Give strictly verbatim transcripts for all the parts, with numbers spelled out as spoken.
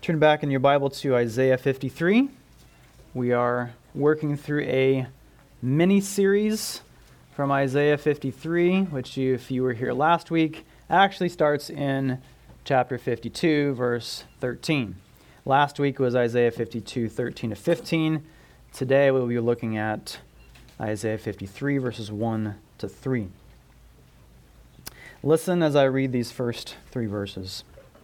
Turn back in your Bible to Isaiah fifty-three. We are working through a mini-series from Isaiah fifty-three, which you, if you were here last week, actually starts in chapter fifty-two, verse thirteen. Last week was Isaiah fifty-two, thirteen to fifteen. Today we'll be looking at Isaiah fifty-three, verses one to three. Listen as I read these first three verses.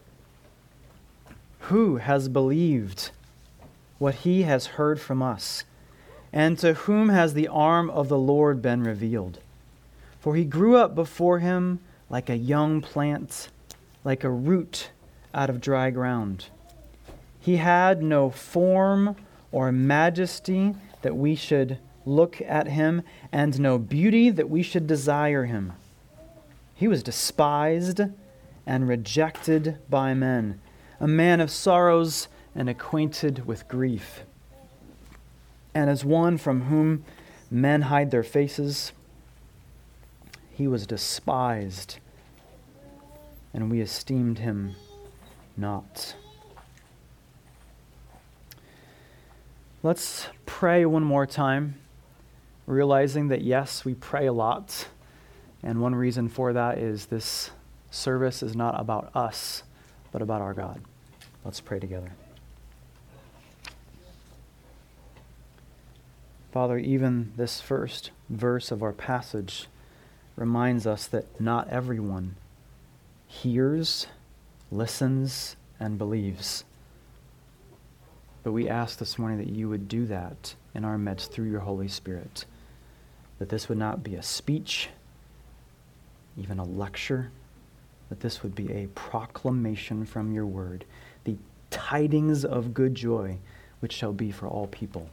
Who has believed what he has heard from us? And to whom has the arm of the Lord been revealed? For he grew up before him like a young plant, like a root out of dry ground. He had no form or majesty that we should look at him, and no beauty that we should desire him. He was despised and rejected by men, a man of sorrows and acquainted with grief. And as one from whom men hide their faces, he was despised, and we esteemed him not. Let's pray one more time, realizing that yes, we pray a lot, and one reason for that is this service is not about us, but about our God. Let's pray together. Father, even this first verse of our passage reminds us that not everyone hears, listens, and believes. But we ask this morning that you would do that in our midst through your Holy Spirit, that this would not be a speech, even a lecture, that this would be a proclamation from your word, the tidings of good joy, which shall be for all people.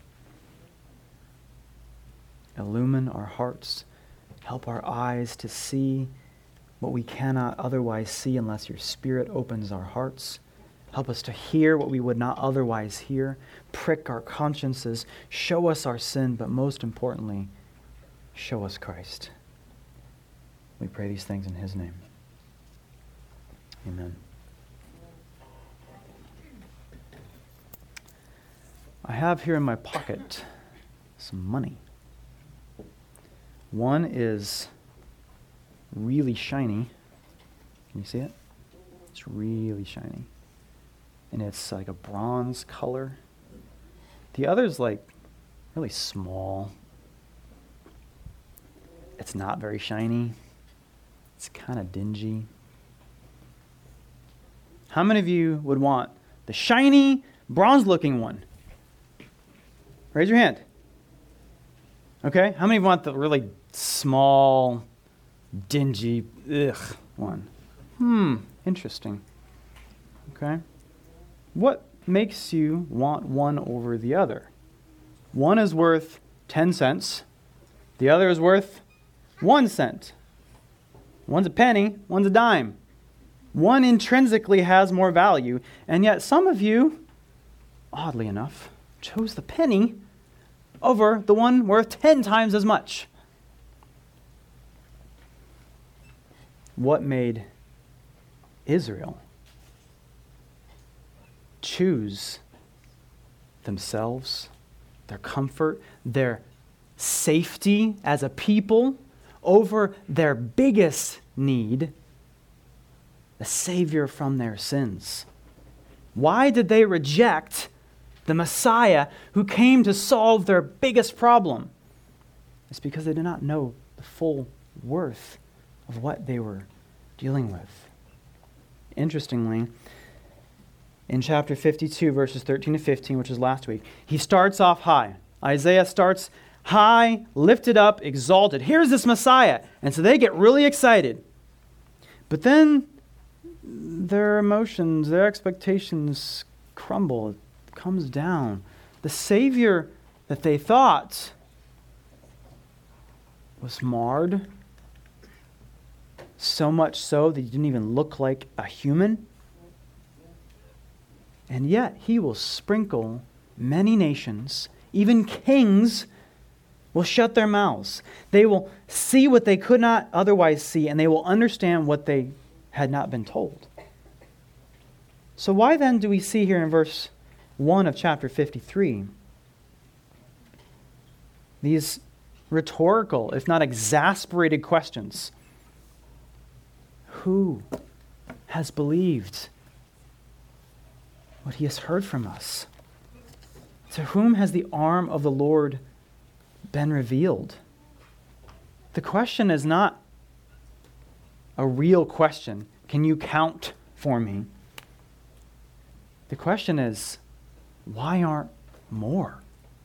Illumine our hearts, help our eyes to see what we cannot otherwise see unless your Spirit opens our hearts. Help us to hear what we would not otherwise hear, prick our consciences, show us our sin, but most importantly, show us Christ. We pray these things in his name. Amen. I have here in my pocket some money. One is really shiny. Can you see it? It's really shiny. And it's like a bronze color. The other's like really small. It's not very shiny. It's kind of dingy. How many of you would want the shiny, bronze-looking one? Raise your hand. Okay, how many want the really small, dingy, ugh one? Hmm, interesting. Okay. What makes you want one over the other? One is worth ten cents. The other is worth one cent. One's a penny, one's a dime. One intrinsically has more value, and yet some of you, oddly enough, chose the penny over the one worth ten times as much. What made Israel choose themselves, their comfort, their safety as a people over their biggest need, a Savior from their sins? Why did they reject the Messiah who came to solve their biggest problem? It's because they did not know the full worth of what they were dealing with. Interestingly, in chapter fifty-two, verses thirteen to fifteen, which is last week, he starts off high. Isaiah starts high, lifted up, exalted. Here's this Messiah. And so they get really excited. But then their emotions, their expectations crumble. It comes down. The Savior that they thought was marred, so much so that he didn't even look like a human. And yet he will sprinkle many nations, even kings will shut their mouths. They will see what they could not otherwise see, and they will understand what they had not been told. So why then do we see here in verse one of chapter fifty-three these rhetorical, if not exasperated questions? Who has believed what he has heard from us? To whom has the arm of the Lord been revealed? The question is not a real question. Can you count for me? The question is, why aren't more?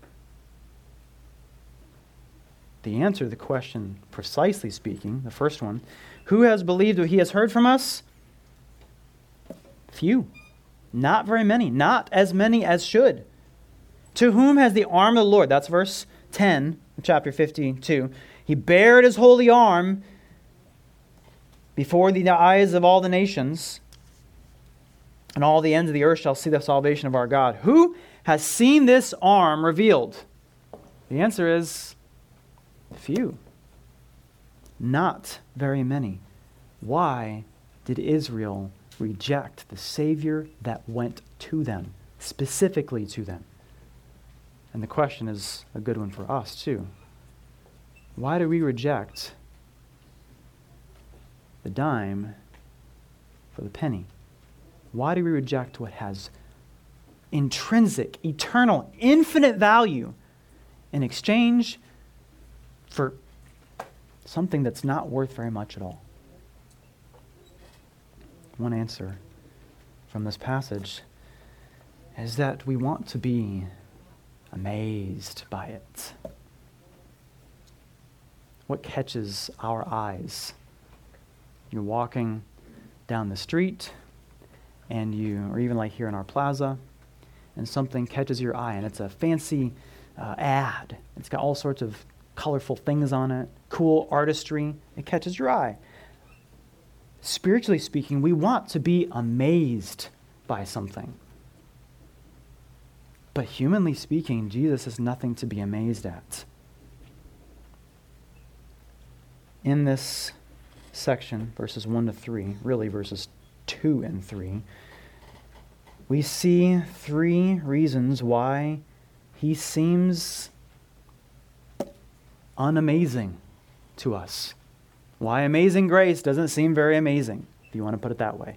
The answer to the question, precisely speaking, the first one, who has believed what he has heard from us? Few. Not very many. Not as many as should. To whom has the arm of the Lord, that's verse ten of chapter fifty-two, he bared his holy arm before the eyes of all the nations, and all the ends of the earth shall see the salvation of our God. Who has seen this arm revealed? The answer is few. Not very many. Why did Israel reject the Savior that went to them, specifically to them? And the question is a good one for us too. Why do we reject the dime for the penny? Why do we reject what has intrinsic, eternal, infinite value in exchange for something that's not worth very much at all? One answer from this passage is that we want to be amazed by it. What catches our eyes? You're walking down the street, and you, or even like here in our plaza, and something catches your eye, and it's a fancy uh, ad. It's got all sorts of colorful things on it, cool artistry. It catches your eye. Spiritually speaking, we want to be amazed by something. But humanly speaking, Jesus is nothing to be amazed at. In this section, verses one to three, really verses two and three, we see three reasons why he seems unamazing to us. Why amazing grace doesn't seem very amazing, if you want to put it that way.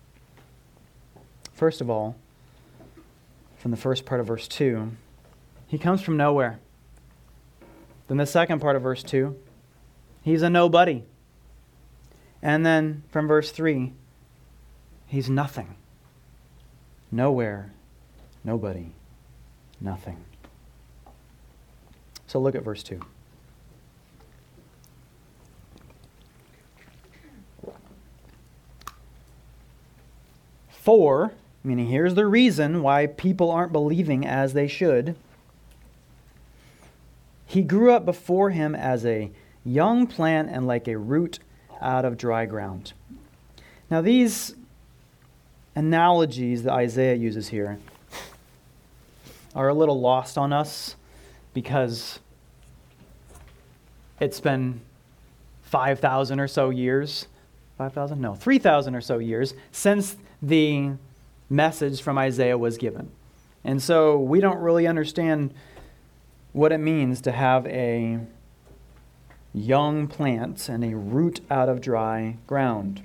First of all, from the first part of verse two, he comes from nowhere. Then the second part of verse two, he's a nobody. And then from verse three, he's nothing. Nowhere, nobody, nothing. So look at verse two. For, meaning here's the reason why people aren't believing as they should. He grew up before him as a young plant and like a root out of dry ground. Now these analogies that Isaiah uses here are a little lost on us because it's been five thousand or so years, five thousand? No, three thousand or so years since the message from Isaiah was given. And so we don't really understand what it means to have a young plant and a root out of dry ground.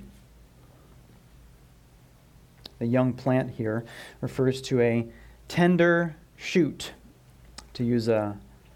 The young plant here refers to a tender shoot, to use a,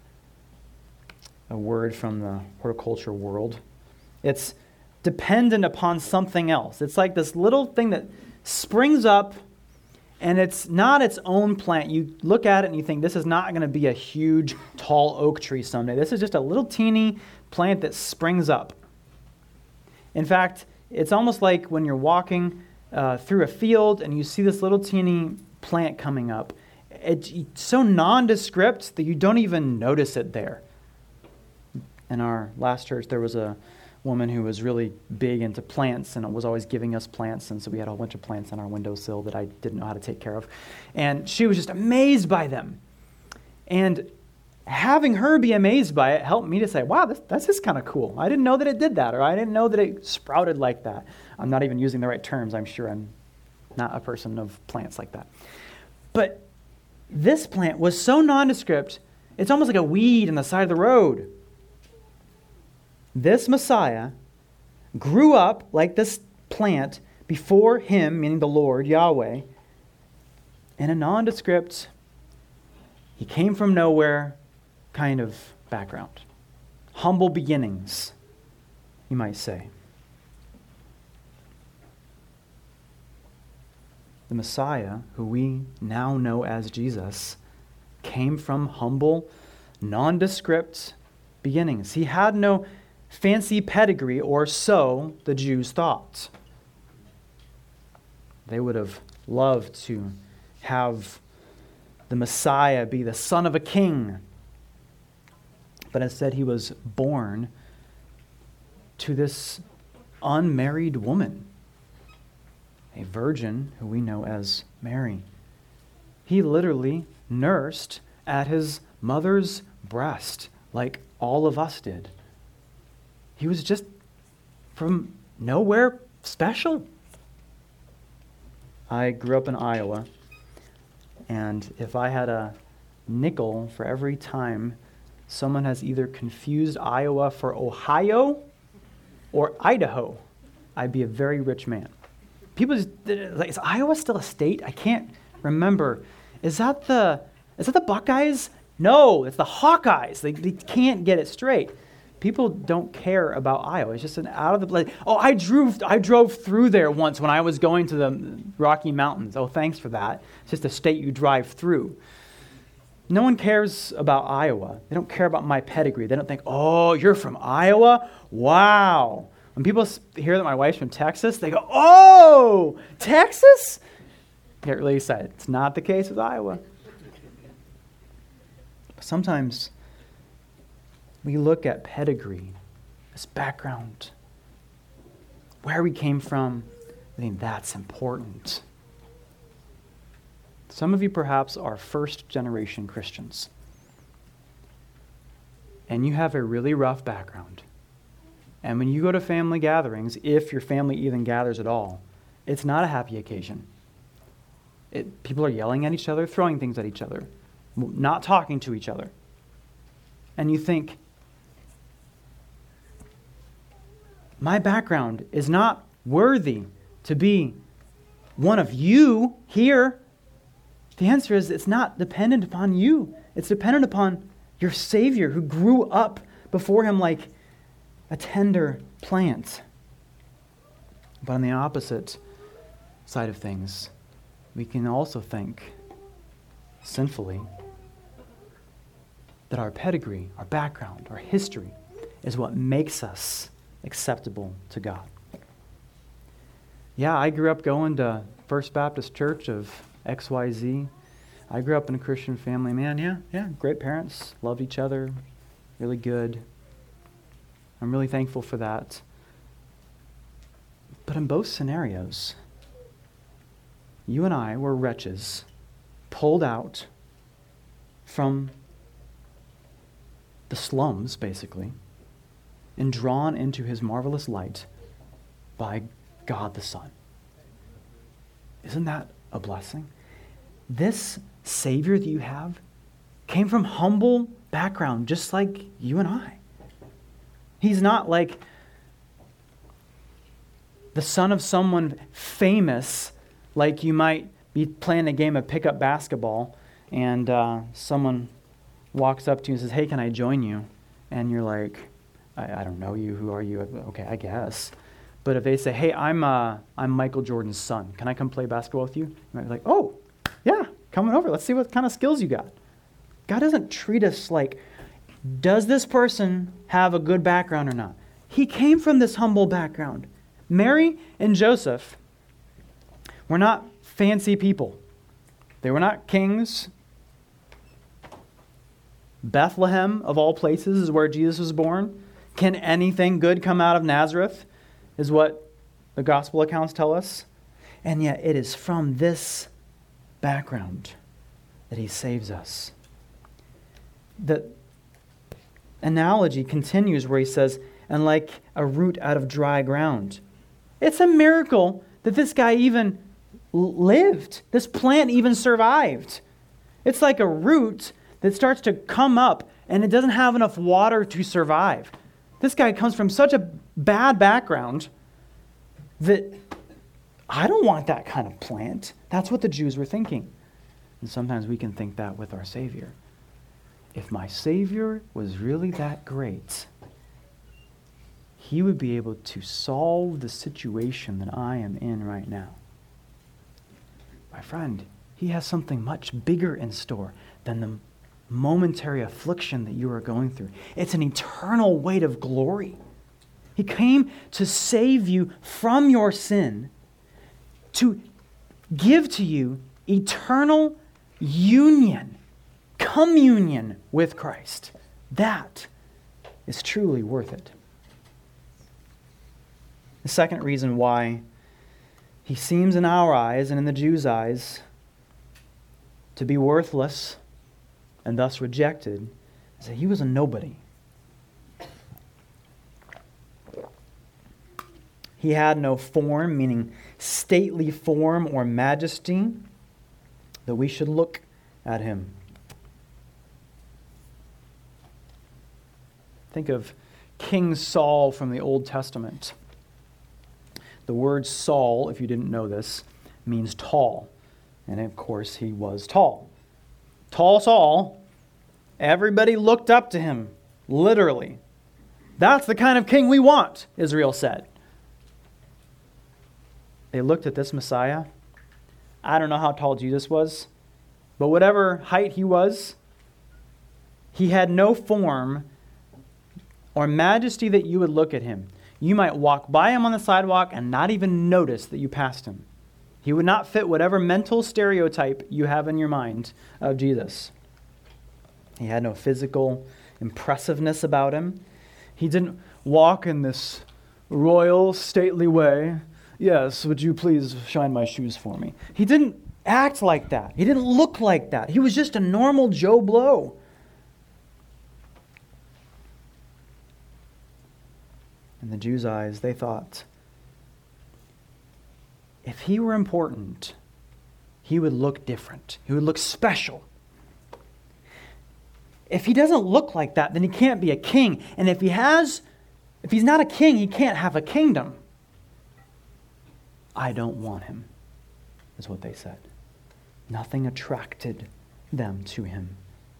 a word from the horticulture world. It's dependent upon something else. It's like this little thing that springs up, and it's not its own plant. You look at it and you think, this is not going to be a huge, tall oak tree someday. This is just a little teeny plant that springs up. In fact, it's almost like when you're walking uh, through a field and you see this little teeny plant coming up. It's so nondescript that you don't even notice it there. In our last church, there was a woman who was really big into plants and was always giving us plants, and so we had a whole bunch of plants on our windowsill that I didn't know how to take care of. And she was just amazed by them. And having her be amazed by it helped me to say, wow, this, this is kind of cool. I didn't know that it did that, or I didn't know that it sprouted like that. I'm not even using the right terms. I'm sure I'm not a person of plants like that. But this plant was so nondescript, it's almost like a weed on the side of the road. This Messiah grew up like this plant before him, meaning the Lord, Yahweh, in a nondescript, he came from nowhere kind of background. Humble beginnings, you might say. The Messiah, who we now know as Jesus, came from humble, nondescript beginnings. He had no fancy pedigree, or so the Jews thought. They would have loved to have the Messiah be the son of a king. But instead he was born to this unmarried woman, a virgin who we know as Mary. He literally nursed at his mother's breast like all of us did. He was just from nowhere special. I grew up in Iowa, and if I had a nickel for every time someone has either confused Iowa for Ohio or Idaho, I'd be a very rich man. People just, like, is Iowa still a state? I can't remember. Is that the is that the Buckeyes? No, it's the Hawkeyes. They, they can't get it straight. People don't care about Iowa. It's just an out of the place. Oh, I drove I drove through there once when I was going to the Rocky Mountains. Oh, thanks for that. It's just a state you drive through. No one cares about Iowa. They don't care about my pedigree. They don't think, oh, you're from Iowa? Wow. When people hear that my wife's from Texas, they go, oh, Texas? Get really excited. It's not the case with Iowa. Sometimes we look at pedigree, this background, where we came from. I think that's important. Some of you perhaps are first-generation Christians, and you have a really rough background. And when you go to family gatherings, if your family even gathers at all, it's not a happy occasion. It, people are yelling at each other, throwing things at each other, not talking to each other. And you think, my background is not worthy to be one of you here. The answer is it's not dependent upon you. It's dependent upon your Savior who grew up before him like a tender plant. But on the opposite side of things, we can also think sinfully that our pedigree, our background, our history is what makes us acceptable to God. Yeah, I grew up going to First Baptist Church of X Y Z. I grew up in a Christian family. Man, yeah, yeah, great parents, loved each other, really good. I'm really thankful for that. But in both scenarios, you and I were wretches, pulled out from the slums, basically, and drawn into his marvelous light by God the Son. Isn't that a blessing? This Savior that you have came from humble background, just like you and I. He's not like the son of someone famous, like you might be playing a game of pickup basketball and uh, someone walks up to you and says, hey, can I join you? And you're like, I, I don't know you. Who are you? Okay, I guess. But if they say, hey, I'm uh, I'm Michael Jordan's son. Can I come play basketball with you? You might be like, oh, yeah, coming over. Let's see what kind of skills you got. God doesn't treat us like, does this person have a good background or not? He came from this humble background. Mary and Joseph were not fancy people. They were not kings. Bethlehem, of all places, is where Jesus was born. Can anything good come out of Nazareth, is what the gospel accounts tell us. And yet it is from this background that he saves us. The analogy continues where he says, and like a root out of dry ground. It's a miracle that this guy even l- lived. This plant even survived. It's like a root that starts to come up and it doesn't have enough water to survive. This guy comes from such a bad background that I don't want that kind of plant. That's what the Jews were thinking. And sometimes we can think that with our Savior. If my Savior was really that great, he would be able to solve the situation that I am in right now. My friend, he has something much bigger in store than the momentary affliction that you are going through. It's an eternal weight of glory. He came to save you from your sin, to give to you eternal union, communion with Christ. That is truly worth it. The second reason why he seems in our eyes and in the Jews' eyes to be worthless and thus rejected is that he was a nobody. He had no form, meaning stately form or majesty, that we should look at him. Think of King Saul from the Old Testament. The word Saul, if you didn't know this, means tall. And of course, he was tall. Tall Saul, everybody looked up to him, literally. That's the kind of king we want, Israel said. They looked at this Messiah. I don't know how tall Jesus was, but whatever height he was, he had no form or majesty that you would look at him. You might walk by him on the sidewalk and not even notice that you passed him. He would not fit whatever mental stereotype you have in your mind of Jesus. He had no physical impressiveness about him. He didn't walk in this royal, stately way. Yes, would you please shine my shoes for me? He didn't act like that. He didn't look like that. He was just a normal Joe Blow. In the Jews' eyes, they thought, if he were important, he would look different. He would look special. If he doesn't look like that, then he can't be a king. And if he has, if he's not a king, he can't have a kingdom. I don't want him, is what they said. Nothing attracted them to him.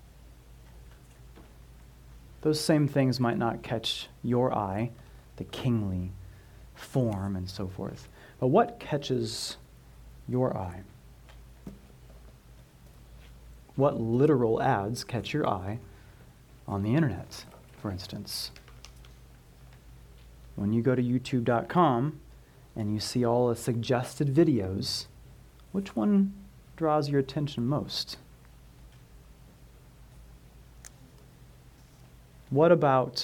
Those same things might not catch your eye, the kingly form and so forth. But what catches your eye? What literal ads catch your eye on the internet, for instance? When you go to youtube dot com and you see all the suggested videos, which one draws your attention most? What about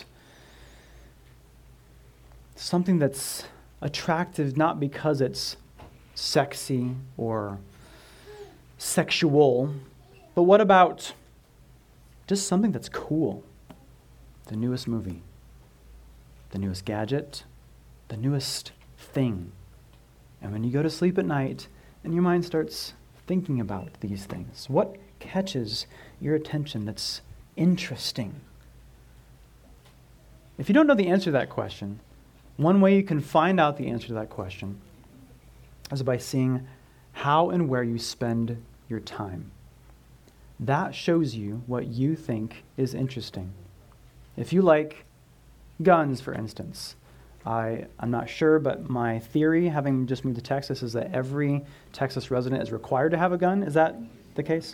something that's attractive not because it's sexy or sexual, but what about just something that's cool? The newest movie, the newest gadget, the newest thing. And when you go to sleep at night and your mind starts thinking about these things, what catches your attention that's interesting? If you don't know the answer to that question, one way you can find out the answer to that question is by seeing how and where you spend your time. That shows you what you think is interesting. If you like guns, for instance, I, I'm not sure, but my theory, having just moved to Texas, is that every Texas resident is required to have a gun. Is that the case?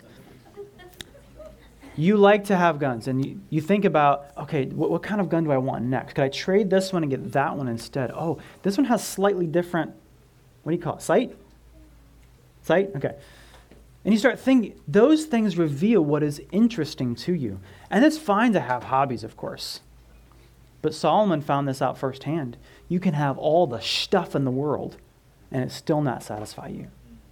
You like to have guns, and you, you think about, okay, what, what kind of gun do I want next? Could I trade this one and get that one instead? Oh, this one has slightly different, what do you call it, sight? Sight? Okay. And you start thinking, those things reveal what is interesting to you. And it's fine to have hobbies, of course. But Solomon found this out firsthand. You can have all the stuff in the world, and it still not satisfy you.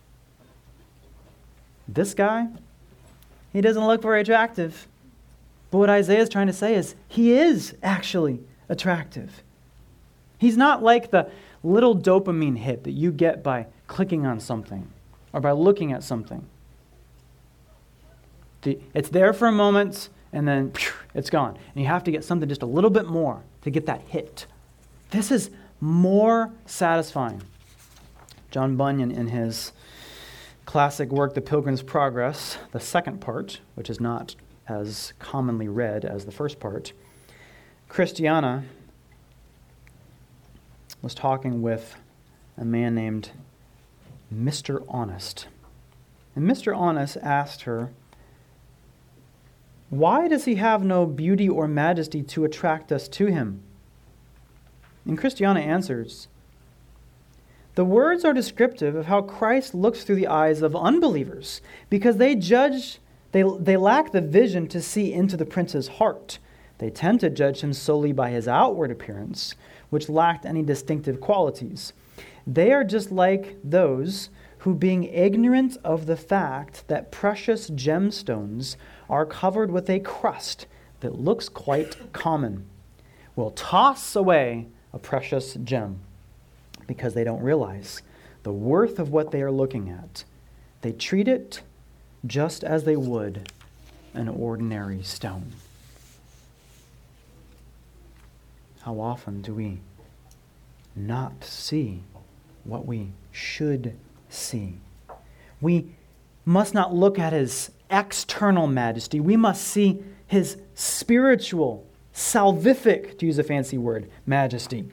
This guy, he doesn't look very attractive. But what Isaiah is trying to say is he is actually attractive. He's not like the little dopamine hit that you get by clicking on something. or by looking at something. The, it's there for a moment, and then phew, it's gone. And you have to get something just a little bit more to get that hit. This is more satisfying. John Bunyan, in his classic work, The Pilgrim's Progress, the second part, which is not as commonly read as the first part, Christiana was talking with a man named Mister Honest. And Mister Honest asked her, "Why does he have no beauty or majesty to attract us to him?" And Christiana answers, "The words are descriptive of how Christ looks through the eyes of unbelievers, because they judge, they, they lack the vision to see into the prince's heart. They tend to judge him solely by his outward appearance, which lacked any distinctive qualities. They are just like those who, being ignorant of the fact that precious gemstones are covered with a crust that looks quite common, will toss away a precious gem because they don't realize the worth of what they are looking at. They treat it just as they would an ordinary stone." How often do we not see what we should see? We must not look at his external majesty. We must see his spiritual, salvific, to use a fancy word, majesty.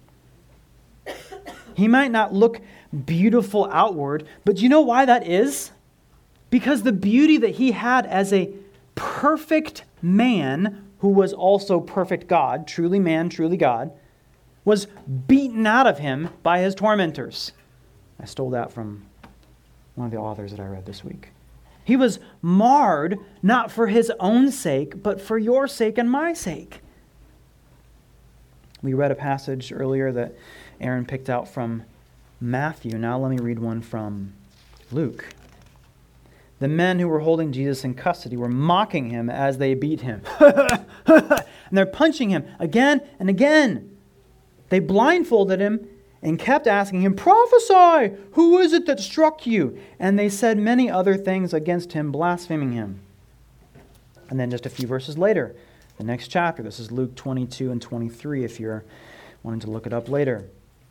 He might not look beautiful outward, but do you know why that is? Because the beauty that he had as a perfect man who was also perfect God, truly man, truly God, was beaten out of him by his tormentors. I stole that from one of the authors that I read this week. He was marred not for his own sake, but for your sake and my sake. We read a passage earlier that Aaron picked out from Matthew. Now let me read one from Luke. The men who were holding Jesus in custody were mocking him as they beat him. And they're punching him again and again. They blindfolded him and kept asking him, "Prophesy! Who is it that struck you?" And they said many other things against him, blaspheming him. And then just a few verses later, the next chapter, this is Luke twenty-two and twenty-three if you're wanting to look it up later.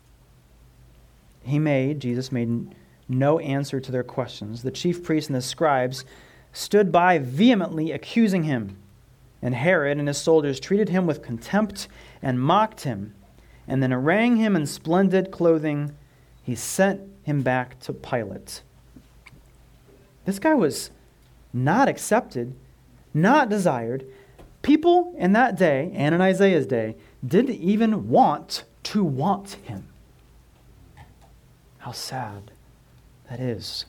He made, Jesus made no answer to their questions. The chief priests and the scribes stood by vehemently accusing him. And Herod and his soldiers treated him with contempt and mocked him. And then arraying him in splendid clothing, he sent him back to Pilate. This guy was not accepted, not desired. People in that day, and in Isaiah's day, didn't even want to want him. How sad that is.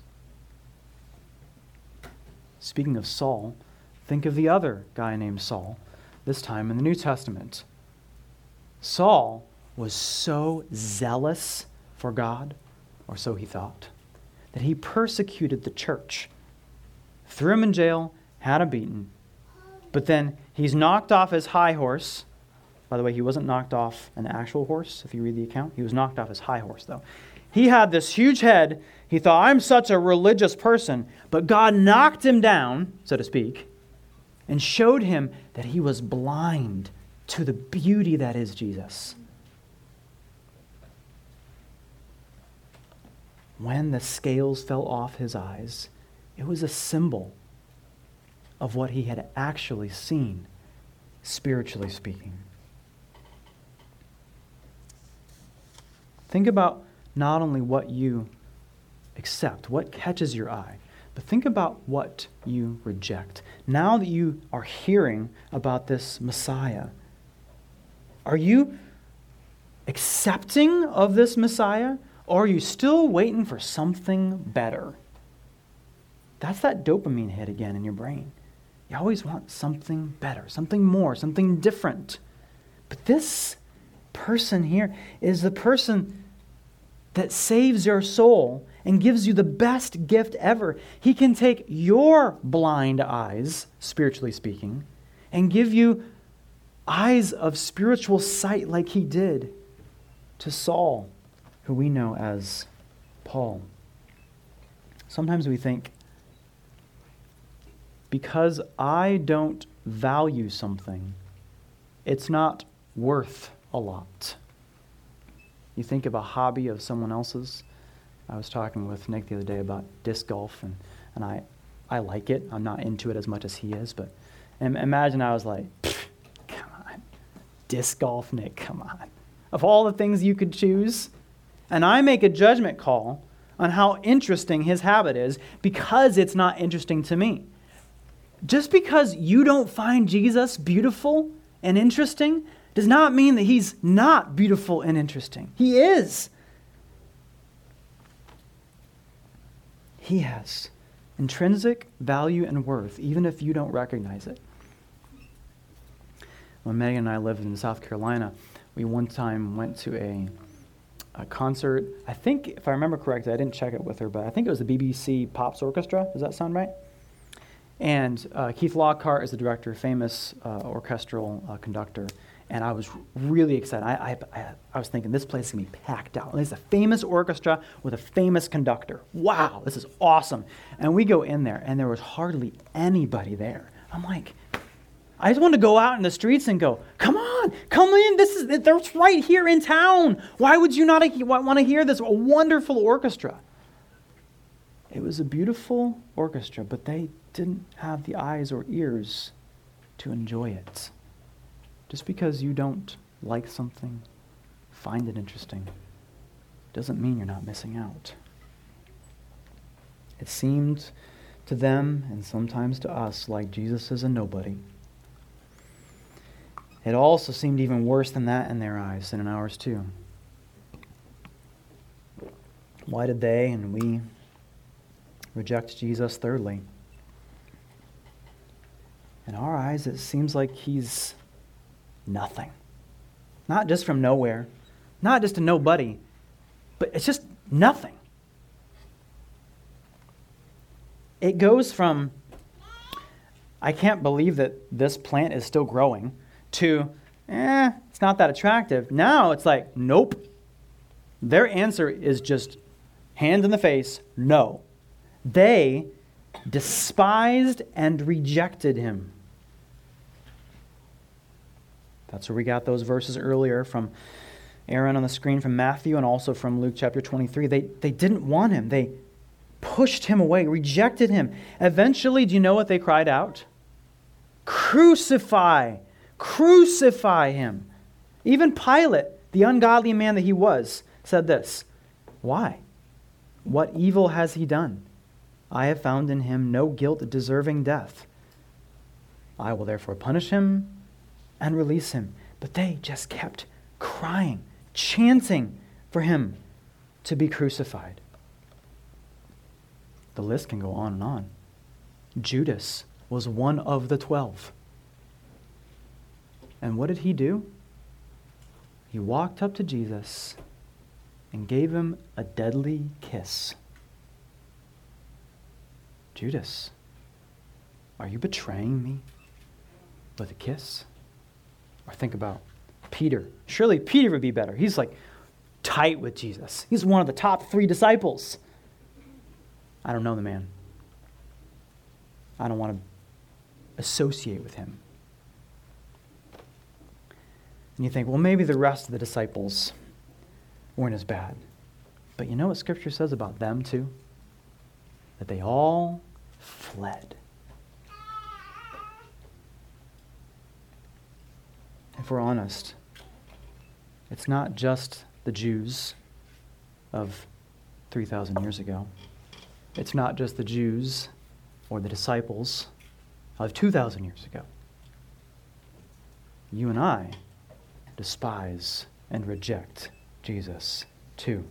Speaking of Saul, think of the other guy named Saul, this time in the New Testament. Saul was so zealous for God, or so he thought, that he persecuted the church, threw him in jail, had him beaten, but then he's knocked off his high horse. By the way, he wasn't knocked off an actual horse, if you read the account. He was knocked off his high horse, though. He had this huge head. He thought, I'm such a religious person. But God knocked him down, so to speak, and showed him that he was blind to the beauty that is Jesus. When the scales fell off his eyes, it was a symbol of what he had actually seen, spiritually speaking. Think about not only what you accept, what catches your eye, but think about what you reject. Now that you are hearing about this Messiah, are you accepting of this Messiah, or are you still waiting for something better? That's that dopamine hit again in your brain. You always want something better, something more, something different. But this person here is the person that saves your soul and gives you the best gift ever. He can take your blind eyes, spiritually speaking, and give you eyes of spiritual sight like he did to Saul, who we know as Paul. Sometimes we think, because I don't value something, it's not worth a lot. You think of a hobby of someone else's. I was talking with Nick the other day about disc golf, and, and I, I like it. I'm not into it as much as he is, but and imagine I was like, come on, disc golf, Nick, come on. Of all the things you could choose, and I make a judgment call on how interesting his habit is because it's not interesting to me. Just because you don't find Jesus beautiful and interesting does not mean that he's not beautiful and interesting. He is. He has intrinsic value and worth, even if you don't recognize it. When Megan and I lived in South Carolina, we one time went to a, a concert. I think, if I remember correctly, I didn't check it with her, but I think it was the B B C Pops Orchestra. Does that sound right? And uh, Keith Lockhart is the director, famous uh, orchestral uh, conductor. And I was really excited. I, I, I was thinking, this place is going to be packed out. It's a famous orchestra with a famous conductor. Wow, this is awesome. And we go in there, and there was hardly anybody there. I'm like, I just wanted to go out in the streets and go, come on, come in. This is they're right here in town. Why would you not want to hear this? A wonderful orchestra. It was a beautiful orchestra, but they didn't have the eyes or ears to enjoy it. Just because you don't like something, find it interesting, doesn't mean you're not missing out. It seemed to them, and sometimes to us, like Jesus is a nobody. It also seemed even worse than that in their eyes and in ours too. Why did they and we reject Jesus? Thirdly, in our eyes, it seems like he's nothing. Not just from nowhere, not just a nobody, but it's just nothing. It goes from, I can't believe that this plant is still growing, to, eh, it's not that attractive. Now it's like, nope. Their answer is just hand in the face, no. They despised and rejected him. That's where we got those verses earlier from Aaron on the screen from Matthew and also from Luke chapter twenty-three. They, they didn't want him. They pushed him away, rejected him. Eventually, do you know what they cried out? Crucify! Crucify him! Even Pilate, the ungodly man that he was, said this. Why? What evil has he done? I have found in him no guilt deserving death. I will therefore punish him and release him. But they just kept crying, chanting for him to be crucified. The list can go on and on. Judas was one of the twelve. And what did he do? He walked up to Jesus and gave him a deadly kiss. Judas, are you betraying me with a kiss? Or think about Peter. Surely Peter would be better. He's like tight with Jesus. He's one of the top three disciples. I don't know the man. I don't want to associate with him. And you think, well, maybe the rest of the disciples weren't as bad. But you know what Scripture says about them too? That they all fled. If we're honest, it's not just the Jews of three thousand years ago. It's not just the Jews or the disciples of two thousand years ago. You and I despise and reject Jesus too.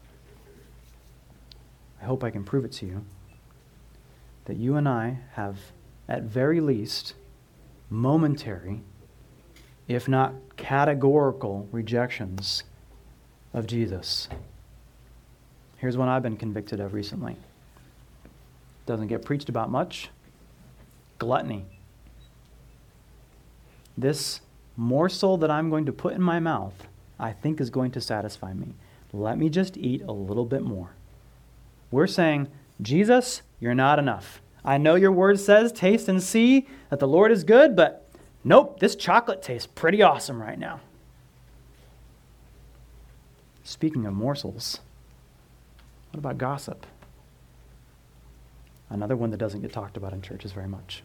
I hope I can prove it to you that you and I have, at very least, momentary, if not categorical, rejections of Jesus. Here's one I've been convicted of recently. Doesn't get preached about much. Gluttony. This morsel that I'm going to put in my mouth, I think is going to satisfy me. Let me just eat a little bit more. We're saying, Jesus, you're not enough. I know your word says, taste and see that the Lord is good, but nope, this chocolate tastes pretty awesome right now. Speaking of morsels, what about gossip? Another one that doesn't get talked about in churches very much.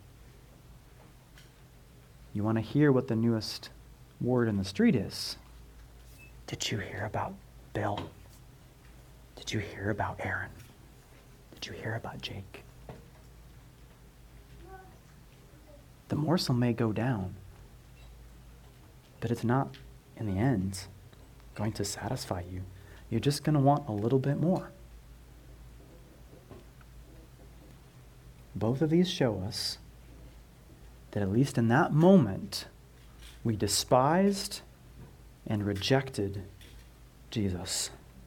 You want to hear what the newest word in the street is? Did you hear about Bill? Did you hear about Aaron? Did you hear about Jake? The morsel may go down, but it's not, in the end, going to satisfy you. You're just going to want a little bit more. Both of these show us that at least in that moment, we despised and rejected Jesus.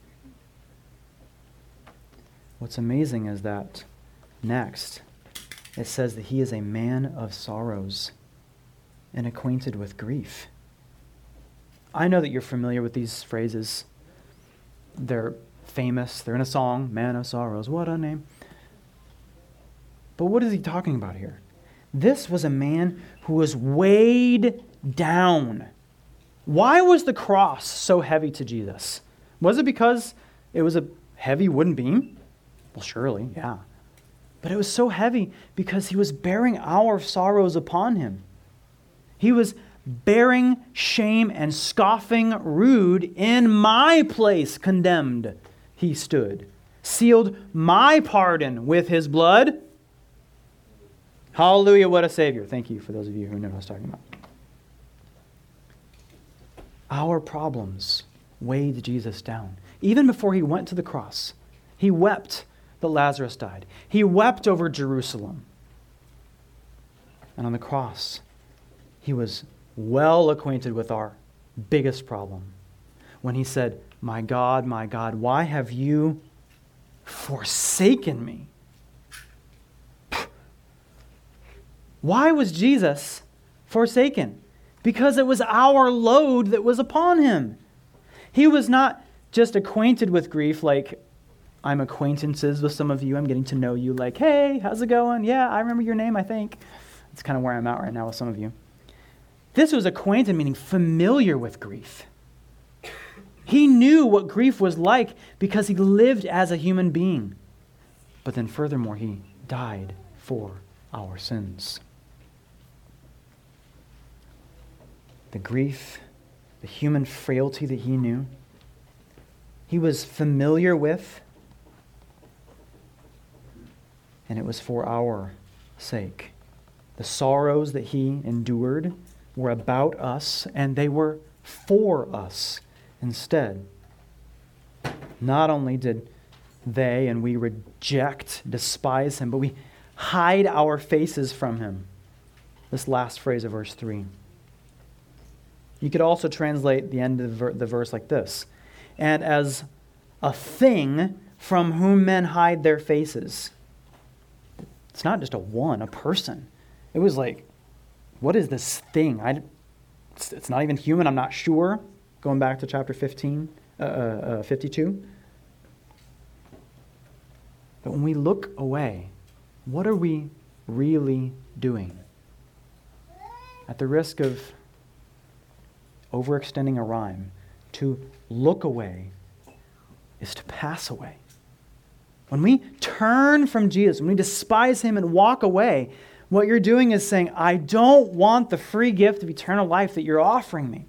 What's amazing is that next, it says that he is a man of sorrows and acquainted with grief. I know that you're familiar with these phrases. They're famous. They're in a song, Man of Sorrows. What a name. But what is he talking about here? This was a man who was weighed down. Why was the cross so heavy to Jesus? Was it because it was a heavy wooden beam? Well, surely, yeah. But it was so heavy because he was bearing our sorrows upon him. He was bearing shame and scoffing rude in my place condemned. He stood, sealed my pardon with his blood. Hallelujah, what a Savior. Thank you for those of you who know what I was talking about. Our problems weighed Jesus down. Even before he went to the cross, he wept that Lazarus died. He wept over Jerusalem. And on the cross, he was well acquainted with our biggest problem when he said, My God, my God, why have you forsaken me? Why was Jesus forsaken? Because it was our load that was upon him. He was not just acquainted with grief like I'm acquaintances with some of you. I'm getting to know you like, hey, how's it going? Yeah, I remember your name, I think. That's kind of where I'm at right now with some of you. This was acquainted, meaning familiar with grief. He knew what grief was like because he lived as a human being. But then furthermore, he died for our sins. The grief, the human frailty that he knew, he was familiar with, and it was for our sake. The sorrows that he endured were about us, and they were for us instead. Not only did they and we reject, despise him, but we hide our faces from him. This last phrase of verse three. You could also translate the end of the verse like this. And as a thing from whom men hide their faces. It's not just a one, a person. It was like, what is this thing? I, it's, it's not even human, I'm not sure. Going back to chapter fifteen, uh, uh, fifty-two. But when we look away, what are we really doing? At the risk of overextending a rhyme, to look away is to pass away. When we turn from Jesus, when we despise him and walk away, what you're doing is saying, I don't want the free gift of eternal life that you're offering me.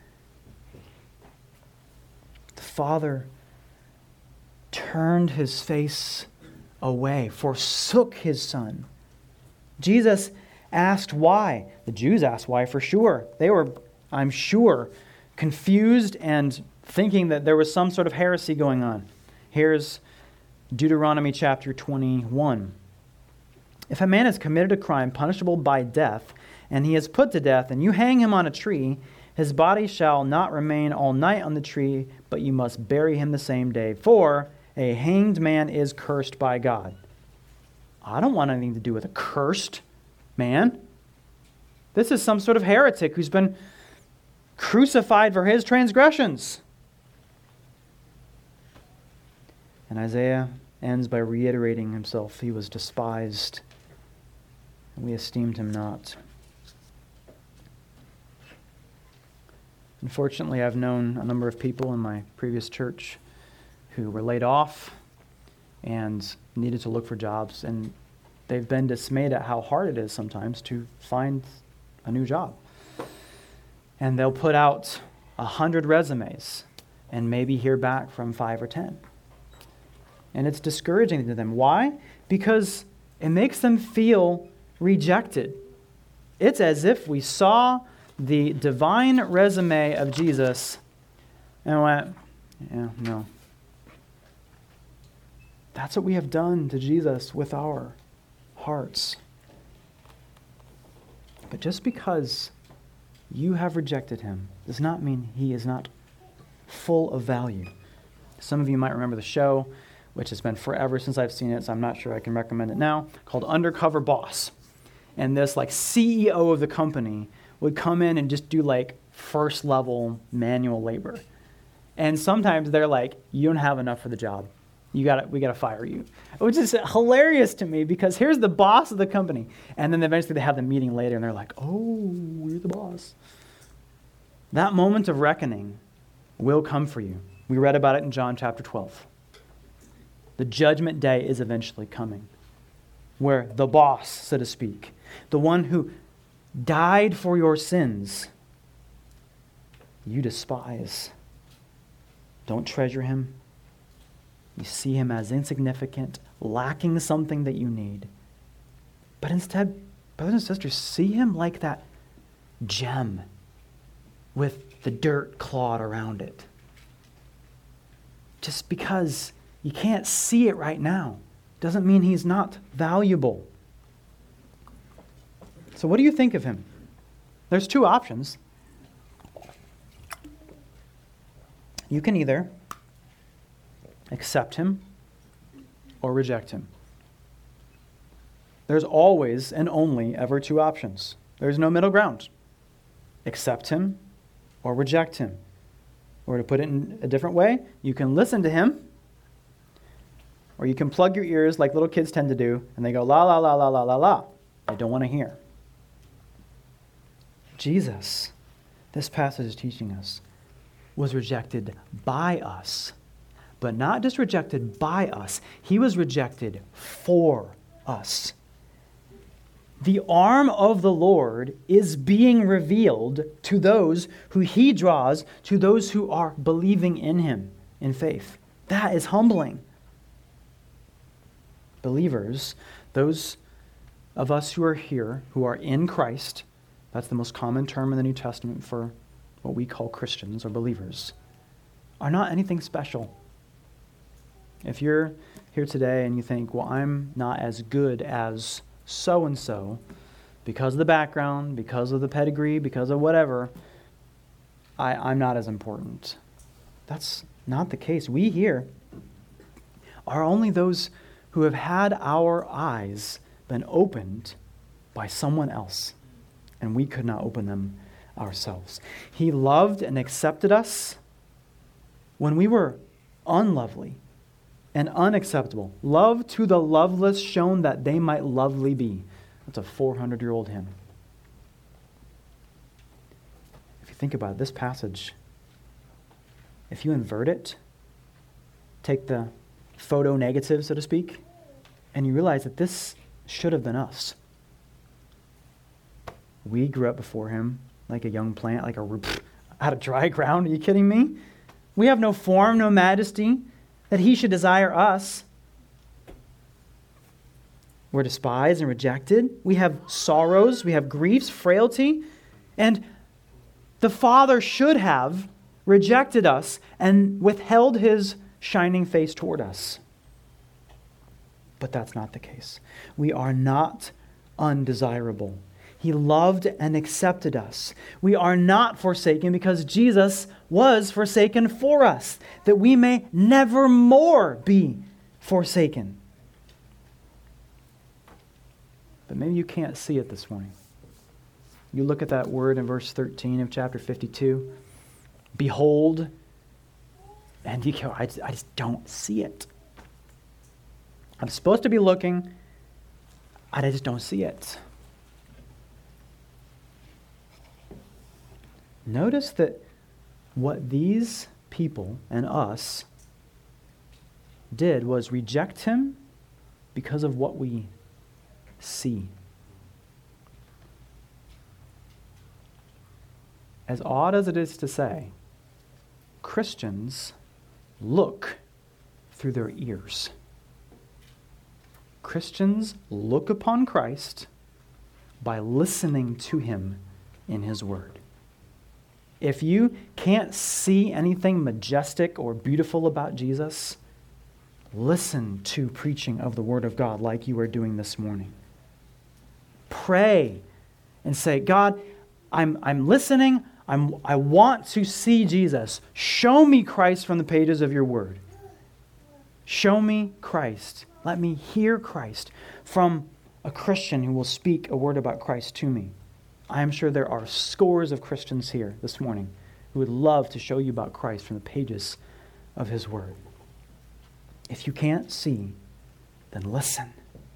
The Father turned his face away, forsook his Son. Jesus asked why. The Jews asked why for sure. They were, I'm sure, confused and thinking that there was some sort of heresy going on. Here's Deuteronomy chapter twenty-one. If a man has committed a crime punishable by death, and he is put to death, and you hang him on a tree, his body shall not remain all night on the tree, but you must bury him the same day. For a hanged man is cursed by God. I don't want anything to do with a cursed man. This is some sort of heretic who's been crucified for his transgressions. And Isaiah ends by reiterating himself. He was despised, and we esteemed him not. Unfortunately, I've known a number of people in my previous church who were laid off and needed to look for jobs, and they've been dismayed at how hard it is sometimes to find a new job. And they'll put out a hundred resumes and maybe hear back from five or ten. And it's discouraging to them. Why? Because it makes them feel rejected. It's as if we saw the divine resume of Jesus and went, yeah, no. That's what we have done to Jesus with our hearts. But just because you have rejected him does not mean he is not full of value. Some of you might remember the show, which has been forever since I've seen it, so I'm not sure I can recommend it now, called Undercover Boss. And this like C E O of the company would come in and just do like first level manual labor. And sometimes they're like, you don't have enough for the job. You got we got to fire you. Which is hilarious to me because here's the boss of the company. And then eventually they have the meeting later and they're like, oh, you're the boss. That moment of reckoning will come for you. We read about it in John chapter twelve. The judgment day is eventually coming, where the boss, so to speak, the one who died for your sins, you despise. Don't treasure him. You see him as insignificant, lacking something that you need. But instead, brothers and sisters, see him like that gem with the dirt clawed around it. Just because you can't see it right now doesn't mean he's not valuable. So what do you think of him? There's two options. You can either accept him or reject him. There's always and only ever two options. There's no middle ground. Accept him or reject him. Or to put it in a different way, you can listen to him, or you can plug your ears like little kids tend to do, and they go, la, la, la, la, la, la, la. They don't want to hear. Jesus, this passage is teaching us, was rejected by us, but not just rejected by us. He was rejected for us. The arm of the Lord is being revealed to those who he draws, to those who are believing in him in faith. That is humbling. Believers, those of us who are here, who are in Christ, that's the most common term in the New Testament for what we call Christians or believers, are not anything special. If you're here today and you think, well, I'm not as good as so-and-so because of the background, because of the pedigree, because of whatever, I, I'm not as important. That's not the case. We here are only those who have had our eyes been opened by someone else, and we could not open them ourselves. He loved and accepted us when we were unlovely and unacceptable. Love to the loveless shown that they might lovely be. That's a four hundred year old hymn. If you think about it, this passage, if you invert it, take the photo negative, so to speak, and you realize that this should have been us. We grew up before him like a young plant, like a root out of dry ground. Are you kidding me? We have no form, no majesty, that he should desire us. We're despised and rejected. We have sorrows, we have griefs, frailty, and the Father should have rejected us and withheld his shining face toward us. But that's not the case. We are not undesirable. He loved and accepted us. We are not forsaken because Jesus was forsaken for us, that we may never more be forsaken. But maybe you can't see it this morning. You look at that word in verse thirteen of chapter fifty-two, behold, and you go, I just, I just don't see it. I'm supposed to be looking, I just don't see it. Notice that what these people and us did was reject him because of what we see. As odd as it is to say, Christians look through their ears. Christians look upon Christ by listening to him in his word. If you can't see anything majestic or beautiful about Jesus, listen to preaching of the word of God like you are doing this morning. Pray and say, God, I'm, I'm listening. I'm, I want to see Jesus. Show me Christ from the pages of your word. Show me Christ. Let me hear Christ from a Christian who will speak a word about Christ to me. I am sure there are scores of Christians here this morning who would love to show you about Christ from the pages of his word. If you can't see, then listen.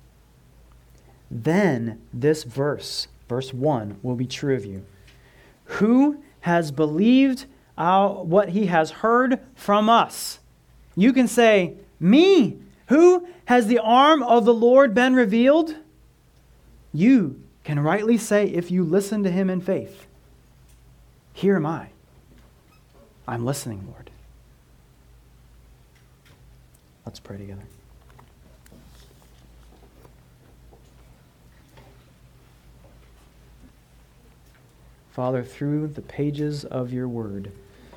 Then this verse, verse one, will be true of you. Who has believed our, what he has heard from us? You can say, me. Who has the arm of the Lord been revealed? You can rightly say, if you listen to him in faith, here am I. I'm listening, Lord. Let's pray together. Father, through the pages of your word,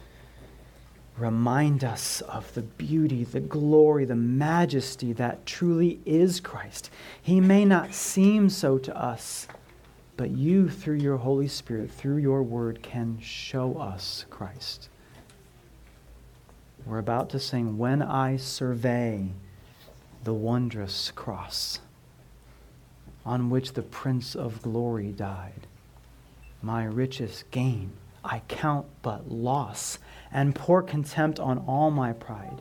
remind us of the beauty, the glory, the majesty that truly is Christ. He may not seem so to us, but you, through your Holy Spirit, through your word, can show us Christ. We're about to sing, When I Survey the Wondrous Cross, on which the Prince of Glory died. My richest gain I count but loss, and pour contempt on all my pride.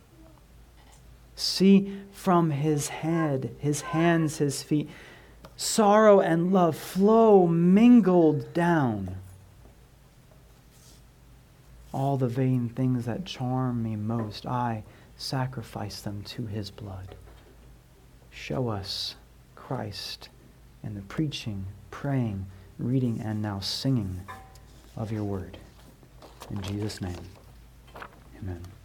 See from his head, his hands, his feet, sorrow and love flow mingled down. All the vain things that charm me most, I sacrifice them to his blood. Show us Christ in the preaching, praying, reading, and now singing of your word. In Jesus' name, amen.